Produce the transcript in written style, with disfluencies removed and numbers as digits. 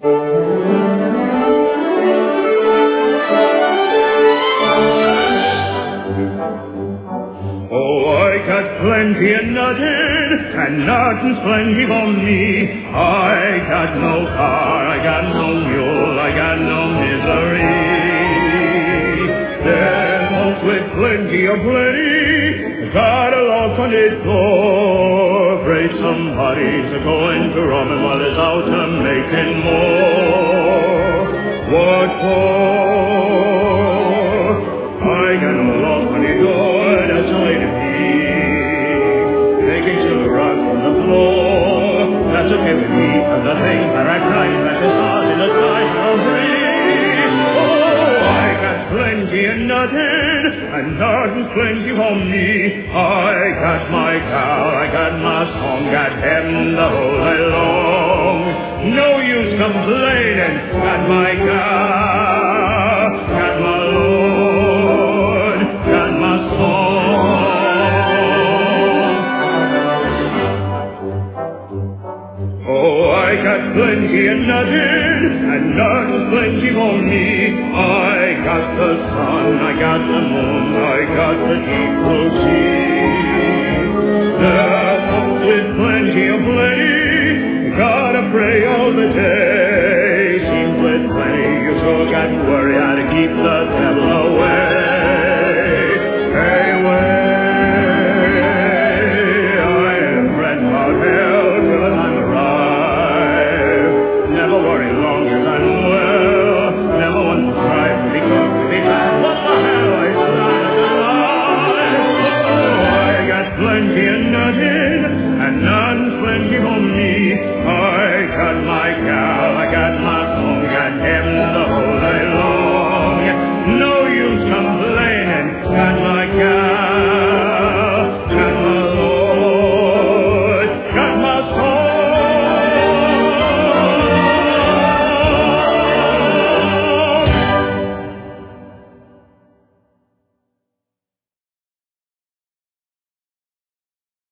I got plenty of nothing, and nothing's plenty for me. I got no car, I got no mule, I got no misery. There's folks with plenty of plenty, got a lock on his door. Afraid somebody's going to rob him while he's out to making more. What for? I got no lock on his door, that's the way to be. Taking sugar rock from the floor, that's okay with me, and the things that I climb like the stars in the sky are free. Oh, I got plenty of nothing, and nothing's plenty for me. I got my cow, I got my song, got heaven the whole day long. No use complaining, got my cow, got my Lord, got my song. Oh, I got plenty of nothing, and nothing's plenty for me. I got the sun, I got the moon, I got the deep blue sea. There's folks with plenty of plenty, gotta pray all the day. Seems with plenty, you sure got to worry how to keep the devil away. Hey, I am fretting about hell till the time arrives. Never worry long as I'm well. Never want to strive to be good, to be bad. What the hell, I started to lie. Oh, I got plenty of nothing, and none's plenty for me. I got my cow, I got